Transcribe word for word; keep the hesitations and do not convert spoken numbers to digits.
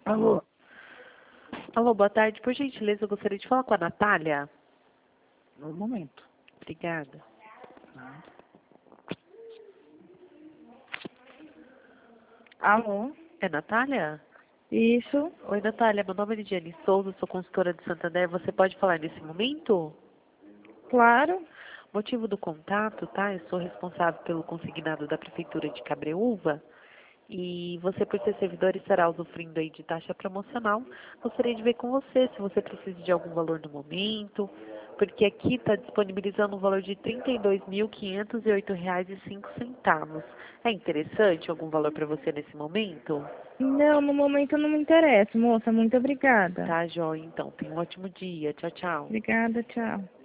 Alô? Alô, boa tarde. Por gentileza, eu gostaria de falar com a Natália. No momento. Obrigada. Tá. Alô? É Natália? Isso? Oi, Natália. Meu nome é Lidiane Souza, sou consultora de Santander. Você pode falar nesse momento? Claro. Motivo do contato, tá? Eu sou responsável pelo consignado da Prefeitura de Cabreúva. E você, por ser servidor, estará usufruindo aí de taxa promocional. Gostaria de ver com você se você precisa de algum valor no momento, porque aqui está disponibilizando um valor de trinta e dois mil, quinhentos e oito reais e cinco centavos. É interessante algum valor para você nesse momento? Não, no momento não me interessa, moça. Muito obrigada. Tá, joia, então. Tenha um ótimo dia. Tchau, tchau. Obrigada, tchau.